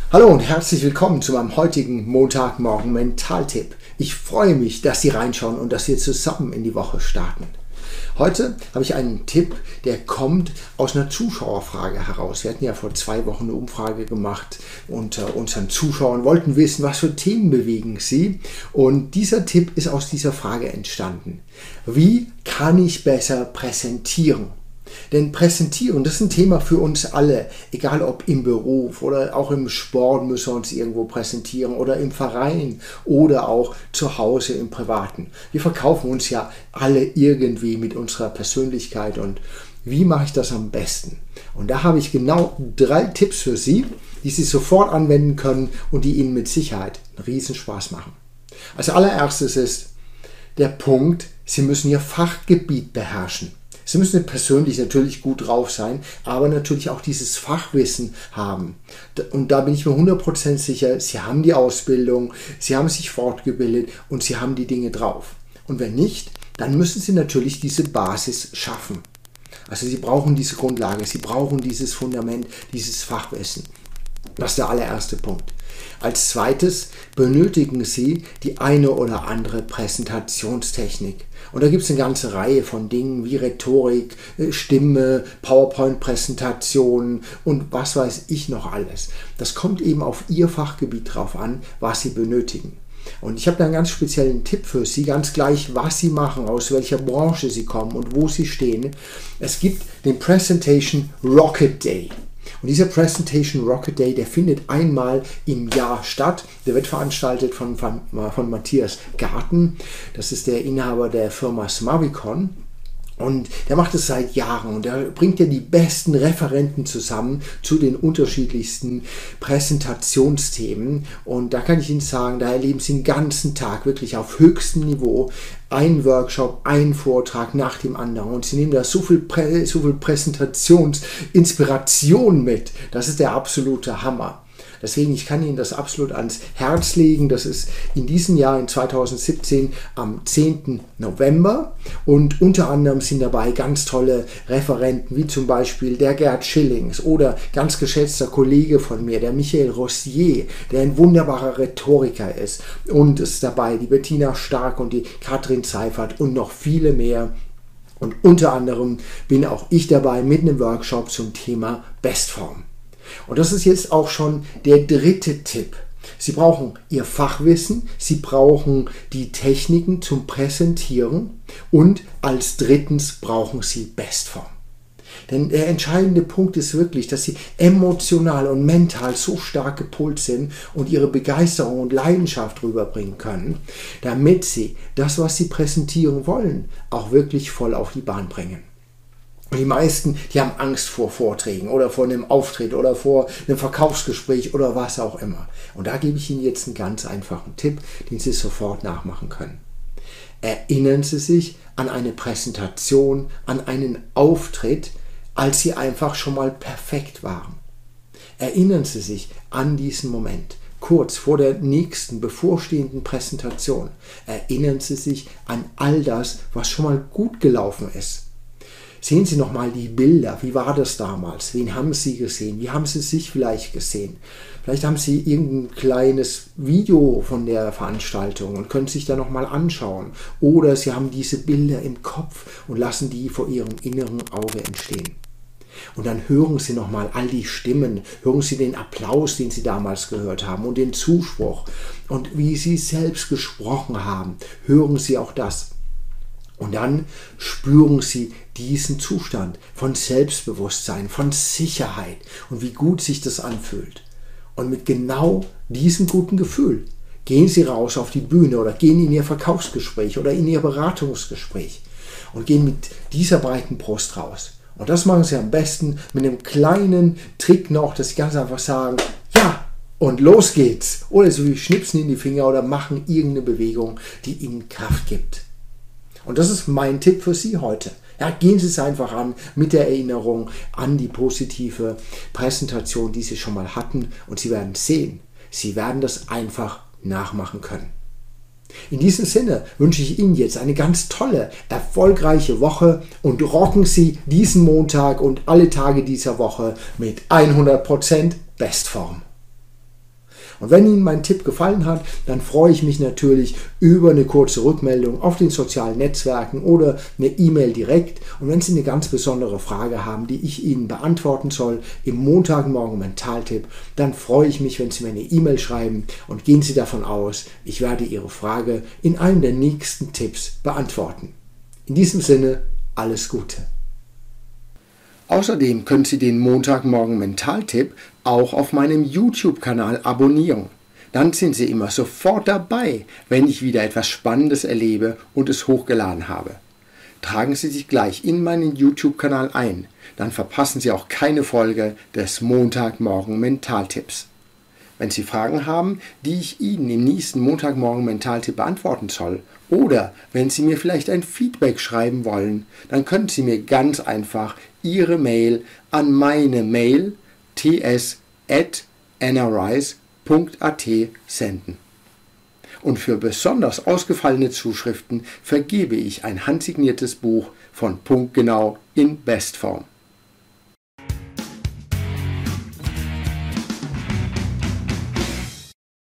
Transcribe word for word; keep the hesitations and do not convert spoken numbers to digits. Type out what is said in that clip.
Hallo und herzlich willkommen zu meinem heutigen Montagmorgen Mentaltipp. Ich freue mich, dass Sie reinschauen und dass wir zusammen in die Woche starten. Heute habe ich einen Tipp, der kommt aus einer Zuschauerfrage heraus. Wir hatten ja vor zwei Wochen eine Umfrage gemacht unter unseren Zuschauern, wollten wissen, was für Themen bewegen sie. Und dieser Tipp ist aus dieser Frage entstanden. Wie kann ich besser präsentieren? Denn Präsentieren, das ist ein Thema für uns alle, egal ob im Beruf oder auch im Sport müssen wir uns irgendwo präsentieren oder im Verein oder auch zu Hause im Privaten. Wir verkaufen uns ja alle irgendwie mit unserer Persönlichkeit und wie mache ich das am besten? Und da habe ich genau drei Tipps für Sie, die Sie sofort anwenden können und die Ihnen mit Sicherheit einen Riesenspaß machen. Als allererstes ist der Punkt, Sie müssen Ihr Fachgebiet beherrschen. Sie müssen persönlich natürlich gut drauf sein, aber natürlich auch dieses Fachwissen haben. Und da bin ich mir hundert Prozent sicher, Sie haben die Ausbildung, Sie haben sich fortgebildet und Sie haben die Dinge drauf. Und wenn nicht, dann müssen Sie natürlich diese Basis schaffen. Also Sie brauchen diese Grundlage, Sie brauchen dieses Fundament, dieses Fachwissen. Das ist der allererste Punkt. Als zweites benötigen Sie die eine oder andere Präsentationstechnik. Und da gibt es eine ganze Reihe von Dingen wie Rhetorik, Stimme, PowerPoint-Präsentationen und was weiß ich noch alles. Das kommt eben auf Ihr Fachgebiet drauf an, was Sie benötigen. Und ich habe da einen ganz speziellen Tipp für Sie, ganz gleich, was Sie machen, aus welcher Branche Sie kommen und wo Sie stehen. Es gibt den Presentation Rocket Day. Und dieser Presentation Rocket Day, der findet einmal im Jahr statt. Der wird veranstaltet von, von, von Matthias Garten. Das ist der Inhaber der Firma Smavicon. Und der macht es seit Jahren und der bringt ja die besten Referenten zusammen zu den unterschiedlichsten Präsentationsthemen. Und da kann ich Ihnen sagen, da erleben Sie den ganzen Tag wirklich auf höchstem Niveau ein Workshop, ein Vortrag nach dem anderen. Und Sie nehmen da so viel, Prä- so viel Präsentationsinspiration mit. Das ist der absolute Hammer. Deswegen, ich kann Ihnen das absolut ans Herz legen. Das ist in diesem Jahr, in zweitausendsiebzehn, am zehnten November. Und unter anderem sind dabei ganz tolle Referenten, wie zum Beispiel der Gerd Schillings oder ganz geschätzter Kollege von mir, der Michael Rossier, der ein wunderbarer Rhetoriker ist. Und es ist dabei die Bettina Stark und die Katrin Seifert und noch viele mehr. Und unter anderem bin auch ich dabei mit einem Workshop zum Thema Bestform. Und das ist jetzt auch schon der dritte Tipp. Sie brauchen Ihr Fachwissen, Sie brauchen die Techniken zum Präsentieren und als drittens brauchen Sie Bestform. Denn der entscheidende Punkt ist wirklich, dass Sie emotional und mental so stark gepolt sind und Ihre Begeisterung und Leidenschaft rüberbringen können, damit Sie das, was Sie präsentieren wollen, auch wirklich voll auf die Bahn bringen. Die meisten, die haben Angst vor Vorträgen oder vor einem Auftritt oder vor einem Verkaufsgespräch oder was auch immer. Und da gebe ich Ihnen jetzt einen ganz einfachen Tipp, den Sie sofort nachmachen können. Erinnern Sie sich an eine Präsentation, an einen Auftritt, als Sie einfach schon mal perfekt waren. Erinnern Sie sich an diesen Moment. Kurz vor der nächsten bevorstehenden Präsentation. Erinnern Sie sich an all das, was schon mal gut gelaufen ist. Sehen Sie nochmal die Bilder. Wie war das damals? Wen haben Sie gesehen? Wie haben Sie sich vielleicht gesehen? Vielleicht haben Sie irgendein kleines Video von der Veranstaltung und können sich da nochmal anschauen. Oder Sie haben diese Bilder im Kopf und lassen die vor Ihrem inneren Auge entstehen. Und dann hören Sie nochmal all die Stimmen, hören Sie den Applaus, den Sie damals gehört haben und den Zuspruch. Und wie Sie selbst gesprochen haben, hören Sie auch das. Und dann spüren Sie diesen Zustand von Selbstbewusstsein, von Sicherheit und wie gut sich das anfühlt. Und mit genau diesem guten Gefühl gehen Sie raus auf die Bühne oder gehen in Ihr Verkaufsgespräch oder in Ihr Beratungsgespräch und gehen mit dieser breiten Brust raus. Und das machen Sie am besten mit einem kleinen Trick noch, dass Sie ganz einfach sagen, ja, und los geht's. Oder so wie schnipsen in die Finger oder machen irgendeine Bewegung, die Ihnen Kraft gibt. Und das ist mein Tipp für Sie heute. Ja, gehen Sie es einfach an mit der Erinnerung an die positive Präsentation, die Sie schon mal hatten. Und Sie werden sehen, Sie werden das einfach nachmachen können. In diesem Sinne wünsche ich Ihnen jetzt eine ganz tolle, erfolgreiche Woche und rocken Sie diesen Montag und alle Tage dieser Woche mit hundert Prozent Bestform. Und wenn Ihnen mein Tipp gefallen hat, dann freue ich mich natürlich über eine kurze Rückmeldung auf den sozialen Netzwerken oder eine E-Mail direkt. Und wenn Sie eine ganz besondere Frage haben, die ich Ihnen beantworten soll im Montagmorgen Mentaltipp, dann freue ich mich, wenn Sie mir eine E-Mail schreiben und gehen Sie davon aus, ich werde Ihre Frage in einem der nächsten Tipps beantworten. In diesem Sinne, alles Gute. Außerdem können Sie den Montagmorgen Mentaltipp auch auf meinem YouTube-Kanal abonnieren. Dann sind Sie immer sofort dabei, wenn ich wieder etwas Spannendes erlebe und es hochgeladen habe. Tragen Sie sich gleich in meinen YouTube-Kanal ein, dann verpassen Sie auch keine Folge des Montagmorgen Mentaltipps. Wenn Sie Fragen haben, die ich Ihnen im nächsten Montagmorgen Mentaltipp beantworten soll, oder wenn Sie mir vielleicht ein Feedback schreiben wollen, dann können Sie mir ganz einfach Ihre Mail an meine Mail t s at n r i s punkt a t senden. Und für besonders ausgefallene Zuschriften vergebe ich ein handsigniertes Buch von Punktgenau in Bestform.